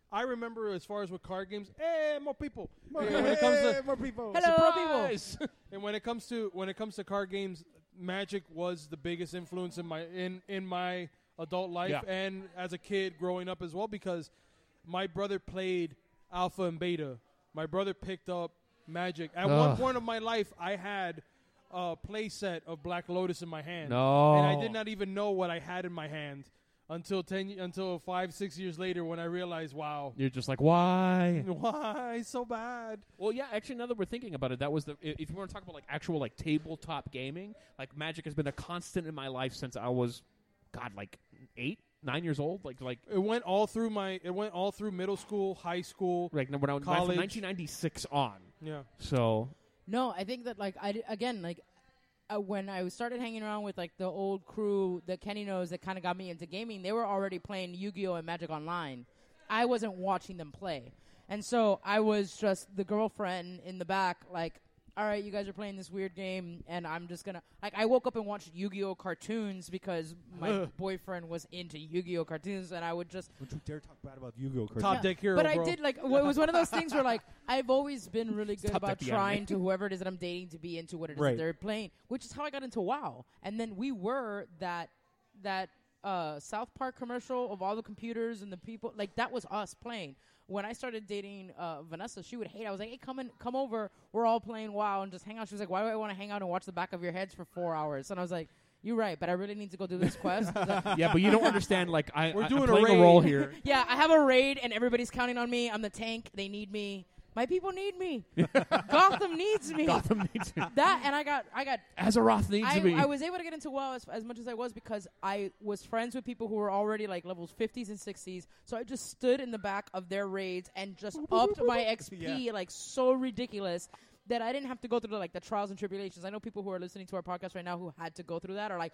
I remember as far as with card games, hey, more people. More, when it comes to more people. Hello, Surprise! and when it comes to when it comes to card games, Magic was the biggest influence in my in in my adult life Yeah. and as a kid growing up as well, because my brother played Alpha and Beta. My brother picked up Magic. At one Ugh. point of my life, I had a play set of Black Lotus in my hand. No. And I did not even know what I had in my hand until ten, until five, six years later when I realized, wow, You're just like, why? why so bad? Well, yeah, actually, now that we're thinking about it, that was the. i- If you want to talk about like actual like tabletop gaming, like Magic has been a constant in my life since I was, God, like eight, nine years old. Like, like, It went all through my. It went all through middle school, high school. like when I was College. from nineteen ninety-six on. Yeah. So No, I think that like I d- again like uh, when I started hanging around with like the old crew that Kenny knows that kind of got me into gaming, they were already playing Yu-Gi-Oh and Magic Online. I wasn't watching them play, and so I was just the girlfriend in the back, like, all right, you guys are playing this weird game, and I'm just gonna like. I woke up and watched Yu-Gi-Oh cartoons because my boyfriend was into Yu-Gi-Oh cartoons, and I would just Don't you dare talk bad about Yu-Gi-Oh! Cartoons. Top yeah, deck hero, But bro. I did like w- it was one of those things where like I've always been really good Stop about that, the trying anime. to whoever it is that I'm dating to be into what it is Right. that they're playing, which is how I got into WoW. And then we were that that uh, South Park commercial of all the computers and the people, like that was us playing. When I started dating uh, Vanessa, she would hate. I was like, "Hey, come in, come over. We're all playing WoW and just hang out." She was like, "Why do I want to hang out and watch the back of your heads for four hours?" And I was like, "You're right, but I really need to go do this quest." I was like, yeah, but you don't understand. Like, I, We're I, doing I'm a playing a, raid. role here. yeah, I have a raid and everybody's counting on me. I'm the tank. They need me. My people need me. Gotham needs me. Gotham needs me. That and I got I got Azeroth needs I, me. I was able to get into WoW as, as much as I was because I was friends with people who were already like levels fifties and sixties. So I just stood in the back of their raids and just upped my X P like so ridiculous that I didn't have to go through the, like the trials and tribulations. I know people who are listening to our podcast right now who had to go through that are like,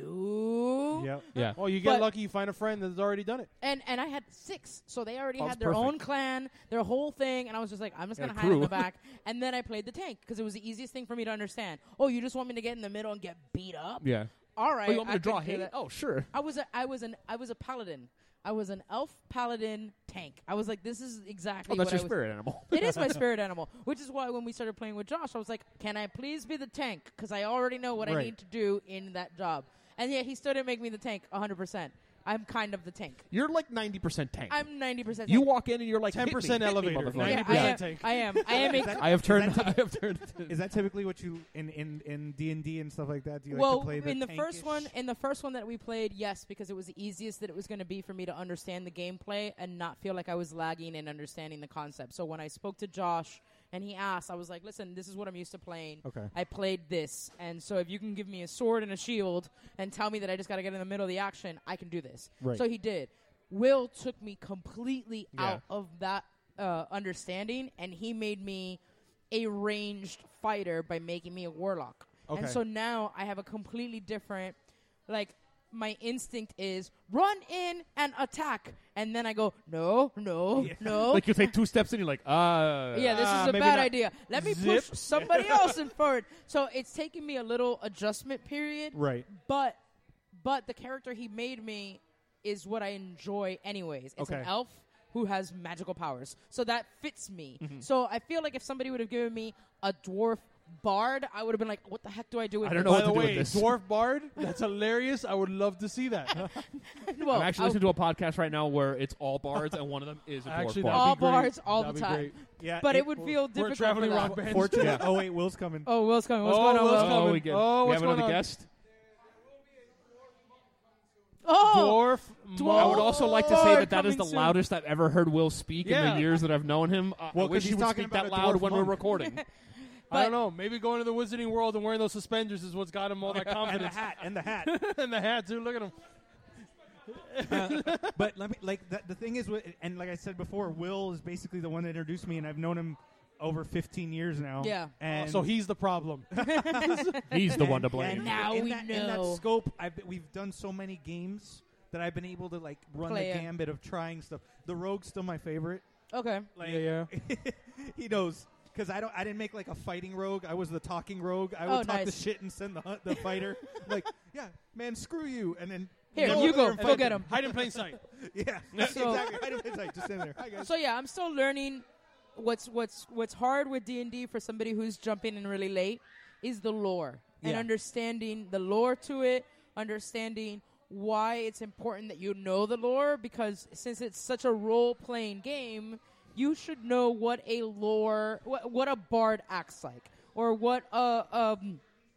you Yep. yeah. Oh, you get But- lucky, you find a friend that's already done it. and and I had six, so they already Oh, had it's their perfect. own clan, their whole thing, and I was just like, I'm just Yeah, gonna hide in crew. the back. And then I played the tank because it was the easiest thing for me to understand. Oh, you just want me to get in the middle and get beat up? Yeah. All right. Oh, you want me I to draw can do hate? that. Oh, sure. I was a, I was an I was a paladin. I was an elf paladin tank. I was like, this is exactly Oh, that's what your I was. spirit animal. It is my spirit animal, which is why when we started playing with Josh, I was like, can I please be the tank? Because I already know what I Right. need to do in that job. And yet he still didn't make me the tank one hundred percent. I'm kind of the tank. You're like ninety percent tank. I'm ninety percent you tank. walk in and you're like ten hit me, percent hit me, elevator, motherfucker. Yeah, ninety I percent am. tank. I am. I am. A, I have turned. I have turned. Is that typically what you in in in D and D and stuff like that? Do you well, like to play the in the first tankish? one, in the first one that we played, yes, because it was the easiest that it was going to be for me to understand the gameplay and not feel like I was lagging in understanding the concept. So when I spoke to Josh and he asked, I was like, "Listen, this is what I'm used to playing. Okay. I played this, and so if you can give me a sword and a shield and tell me that I just got to get in the middle of the action, I can do this." Right. So he did. Will took me completely Yeah. out of that uh, understanding, and he made me a ranged fighter by making me a warlock. Okay. And so now I have a completely different, like, my instinct is run in and attack. And then I go, no, no, no. Like you take two steps and you're like, uh. yeah, this Ah, is a maybe bad not. idea. Let me Zip. push somebody else in forward. So it's taking me a little adjustment period. Right. But but the character he made me is what I enjoy anyways. It's an Okay. elf who has magical powers. So that fits me. Mm-hmm. So I feel like if somebody would have given me a dwarf bard, I would have been like, what the heck do I do with I don't this? know By what the to do way, with this. Dwarf Bard, that's hilarious. I would love to see that. Well, I'm actually I- listening to a podcast right now where it's all bards and one of them is a dwarf Actually, bard. that'd All be great. bards all That'd the be time. great. Yeah. But it would feel difficult. We're traveling for that. rock bands. Fortunate. Oh wait, Will's coming. Oh, Will's coming. What's Oh, going on, Will's Will? coming. Oh, we, get, Oh, we what's have another going on? guest. Oh, Dwarf. Dwarf. I would also like to say Lord, that that is coming the soon. loudest I've ever heard Will speak in Yeah. the years that I've known him. Uh, Well, I 'cause wish he he's would talking speak that about a loud dwarf when we're monk. recording. I don't know. Maybe going to the Wizarding World and wearing those suspenders is what's got him all that And the confidence. hat. And the hat. and the hat, too. Look at him. But let me like the, the thing is, with, and like I said before, Will is basically the one that introduced me, and I've known him over fifteen years now. Yeah. And So he's the problem. He's the one to and- blame. and Now in we that, In that know. scope, I've been, we've done so many games that I've been able to like run Play the it. gambit of trying stuff. The Rogue's still my favorite. Okay. Like, yeah, yeah. he knows. Because I don't, I didn't make like a fighting rogue. I was the talking rogue. I would Oh, talk nice. the shit and send the hu- the fighter. Like, yeah, man, screw you. And then Here, Go you over there go. and Go fight get them. him. Hide in plain sight. Yeah, So- exactly. Hide in plain sight. Just stand there. Hi guys. So yeah, I'm still learning. What's what's what's hard with D and D for somebody who's jumping in really late is the lore and Yeah. understanding the lore to it, understanding why it's important that you know the lore, because since it's such a role-playing game, you should know what a lore, what, what a bard acts like, or what a um,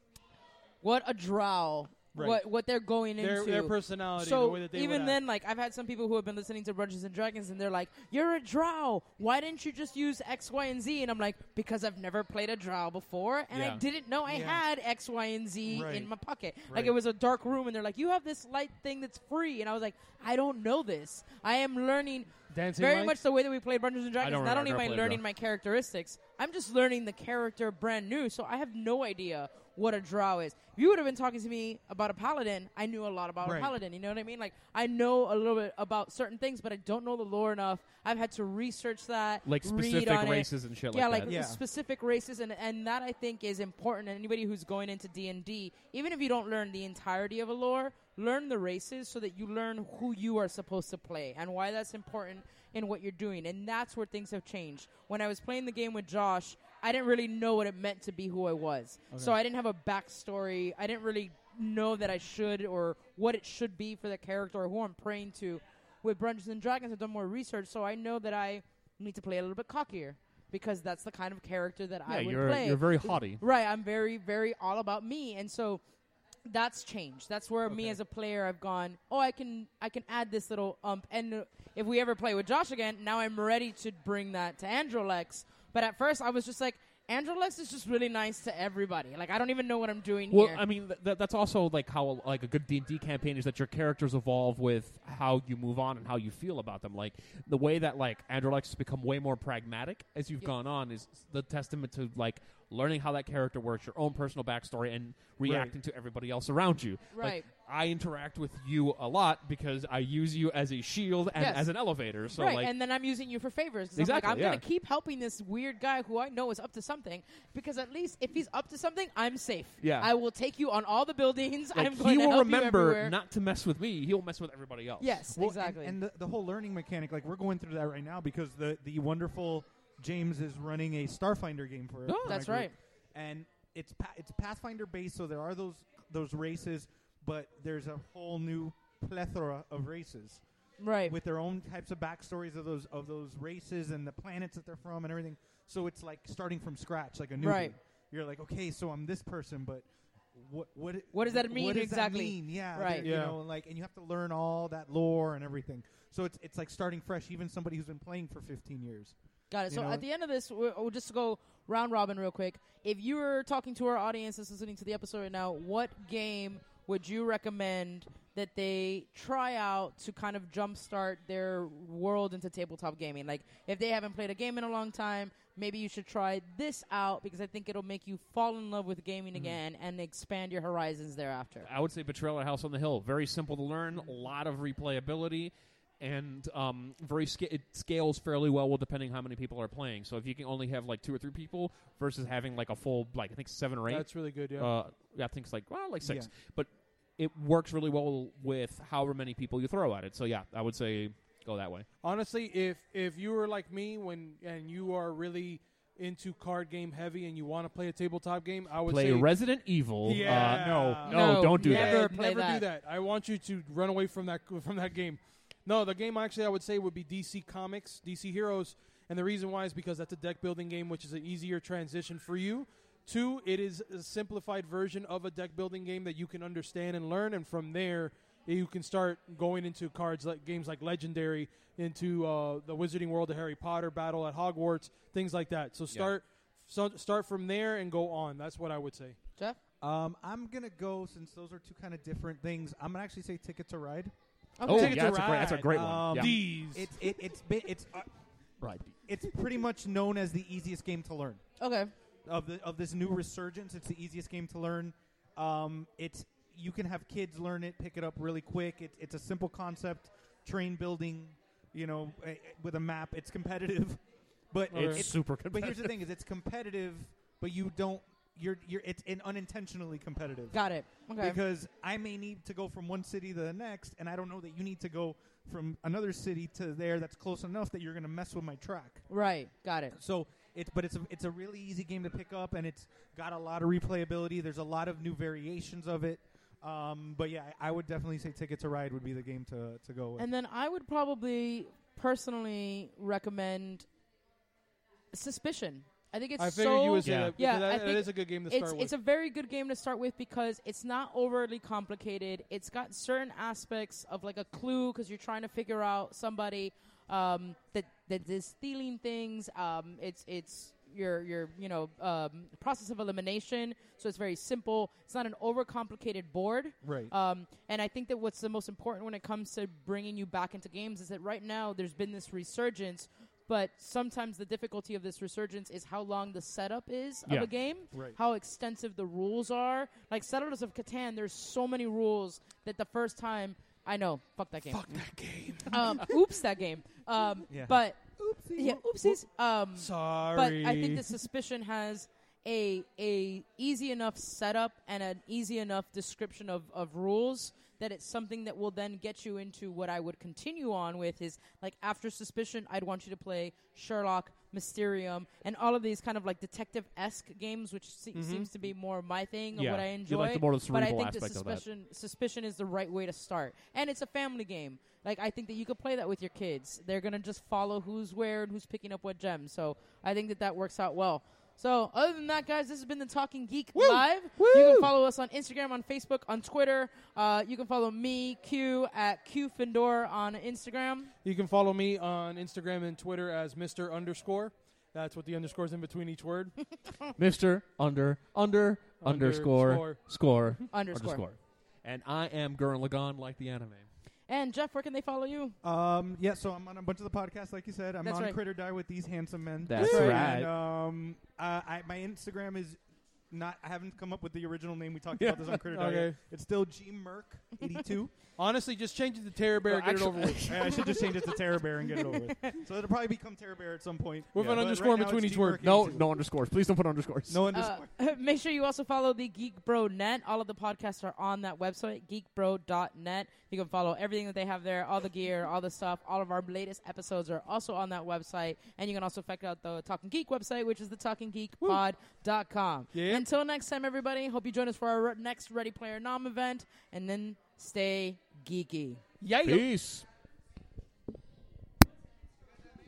what a drow, Right. what what they're going Their, into. their personality, the So way that they even would then, act. like I've had some people who have been listening to Dungeons and Dragons, and they're like, "You're a drow. Why didn't you just use X, Y, and Z?" And I'm like, "Because I've never played a drow before, and I Yeah. didn't know I Yeah. had X, Y, and Z Right. in my pocket. Like Right. it was a dark room, and they're like, "You have this light thing that's free," and I was like, "I don't know this. I am learning." Dancing Very lights? much the way that we played Dungeons and Dragons. don't Not remember only am I I played learning Drow. my characteristics, I'm just learning the character brand new. So I have no idea what a drow is. If you would have been talking to me about a paladin, I knew a lot about Right. a paladin. You know what I mean? Like I know a little bit about certain things, but I don't know the lore enough. I've had to research that, Like read specific on it. races and shit Yeah, like like that. Yeah. specific races, and and that I think is important. And anybody who's going into D and D, even if you don't learn the entirety of a lore, learn the races so that you learn who you are supposed to play and why that's important in what you're doing. And that's where things have changed. When I was playing the game with Josh, I didn't really know what it meant to be who I was. So I didn't have a backstory. I didn't really know that I should or what it should be for the character or who I'm praying to. With Dungeons and Dragons, I've done more research, so I know that I need to play a little bit cockier because that's the kind of character that I Yeah, would you're play. you're very haughty. Right, I'm very, very all about me, and so that's changed. That's where me as a player, I've gone. Oh, I can, I can add this little ump, and uh, if we ever play with Josh again, now I'm ready to bring that to Androlex. But at first, I was just like, Androlex is just really nice to everybody. Like I don't even know what I'm doing Well, here. I mean, th- th- that's also like how like a good D and D campaign is that your characters evolve with how you move on and how you feel about them. Like the way that like Androlex has become way more pragmatic as you've Yeah. gone on is the testament to like learning how that character works, your own personal backstory, and reacting to everybody else around you. Like, Right. I interact with you a lot because I use you as a shield and Yes. as an elevator. So right, like, and then I'm using you for favors. 'Cause Exactly, I'm like, I'm yeah. going to keep helping this weird guy who I know is up to something, because at least if he's up to something, I'm safe. Yeah. I will take you on all the buildings. like, I'm going he to will help you remember everywhere. not to mess with me. He'll mess with everybody else. Yes, Well, exactly. And, and the, the whole learning mechanic, like we're going through that right now because the the wonderful James is running a Starfinder game for. Oh. for my That's group. right. And it's pa- it's Pathfinder based, so there are those those races, but there's a whole new plethora of races Right. with their own types of backstories of those of those races and the planets that they're from and everything. So it's like starting from scratch, like a new. Right. You're like, okay, so I'm this person, but what what What does that mean What does exactly? that mean? Yeah, Right. You Yeah. know, like, and you have to learn all that lore and everything. So it's it's like starting fresh, even somebody who's been playing for fifteen years. Got it. You So know- at the end of this, we'll, we'll just go round robin real quick. If you were talking to our audience that's listening to the episode right now, what game would you recommend that they try out to kind of jumpstart their world into tabletop gaming? Like, if they haven't played a game in a long time, maybe you should try this out because I think it'll make you fall in love with gaming Mm-hmm. again and expand your horizons thereafter. I would say Betrayal at House on the Hill. Very simple to learn, a lot of replayability, and um, very sca- it scales fairly well with depending how many people are playing. So if you can only have like two or three people versus having like a full like I think seven or eight, That's really good, yeah. uh, yeah, I think it's like well like six, Yeah. but it works really well with however many people you throw at it. So yeah, I would say go that way. Honestly, if if you were like me when and you are really into card game heavy and you want to play a tabletop game, I would Play say Resident Evil. Yeah. Uh, no, no, No, don't do never. that. Yeah, play never that. do that. I want you to run away from that from that game. No, the game actually I would say would be D C Comics, D C Heroes, and the reason why is because that's a deck building game, which is an easier transition for you. Two, it is a simplified version of a deck building game that you can understand and learn, and from there you can start going into cards like games like Legendary, into uh, the Wizarding World of Harry Potter, Battle at Hogwarts, things like that. So start so start from there and go on. That's what I would say. Jeff? Um, I'm gonna go since those are two kind of different things. I'm gonna actually say Ticket to Ride. Oh, Ticket yeah, to that's a great, that's a Ride. great one. Um, Yeah. These. It's it, it's been, it's uh, Right. it's pretty much known as the easiest game to learn Okay. of the of this new resurgence. It's the easiest game to learn. Um, it's you can have kids learn it, pick it up really quick. It's it's a simple concept, train building. You know, eh, eh, with a map. It's competitive, but Okay. it's Super But here's the thing: is it's competitive, but you don't you're you're it's in unintentionally competitive. Got it. Okay. Because I may need to go from one city to the next, and I don't know that you need to go from another city to there that's close enough that you're going to mess with my track. Right. Got it. So it's but it's a, it's a really easy game to pick up, and it's got a lot of replayability. There's a lot of new variations of it. Um, but yeah, I, I would definitely say Ticket to Ride would be the game to to go with. And then I would probably personally recommend Suspicion. I think it's I so figured you would say Yeah. that. Yeah, because that, I that think is a good game to it's start with. it's a very good game to start with because it's not overly complicated. It's got certain aspects of like a clue because you're trying to figure out somebody um, that that is stealing things. Um, it's it's your your you know um, process of elimination. So it's very simple. It's not an overcomplicated board. Right. Um, and I think that what's the most important when it comes to bringing you back into games is that right now there's been this resurgence. But sometimes the difficulty of this resurgence is how long the setup is Yeah. of a game, Right. how extensive the rules are. Like Settlers of Catan, there's so many rules that the first time I know, fuck that game. Fuck that game. Um, oops, that game. Um, Yeah. But Oopsie. yeah, oopsies. Um, Sorry. but I think the Suspicion has a a easy enough setup and an easy enough description of, of rules that it's something that will then get you into what I would continue on with is like after Suspicion, I'd want you to play Sherlock, Mysterium, and all of these kind of like detective-esque games, which se- Mhm. seems to be more my thing Yeah. or what I You enjoy. like the more the but I cerebral think the aspect of that. Suspicion, Suspicion is the right way to start. And it's a family game. Like, I think that you could play that with your kids. They're going to just follow who's where and who's picking up what gems. So I think that that works out well. So, other than that, guys, this has been the Talking Geek Live. You can follow us on Instagram, on Facebook, on Twitter. Uh, you can follow me, Q, at Q Findor on Instagram. You can follow me on Instagram and Twitter as Mister Underscore. That's what the underscore's in between each word. Mister Under Under Underscore Underscore. Score Underscore. Underscore. And I am Gurren Lagann, like the anime. And, Jeff, where can they follow you? Um, yeah, so I'm on a bunch of the podcasts, like you said. I'm That's on right. Critter Die with these handsome men. That's Woo! right. And, um, uh, I, my Instagram is not. I haven't come up with the original name. We talked Yeah. about this on Critter Die. Okay. It's still G Merc eighty-two. Honestly, just change it to Terror Bear No, and get actually- it over with. Yeah, I should just change it to Terror Bear and get it over with. So it'll probably become Terror Bear at some point. With Yeah. an But underscore right now between it's each G word. Merc No, eighty-two. no underscores. Please don't put underscores. No underscore. Uh, make sure you also follow the Geek Bro Net. All of the podcasts are on that website, geek bro dot net. You can follow everything that they have there, all the gear, all the stuff. All of our latest episodes are also on that website. And you can also check out the Talking Geek website, which is the talking geek pod dot com. Yeah. Until next time, everybody, hope you join us for our re- next Ready Player Nom event. And then stay geeky. Yeah. Peace.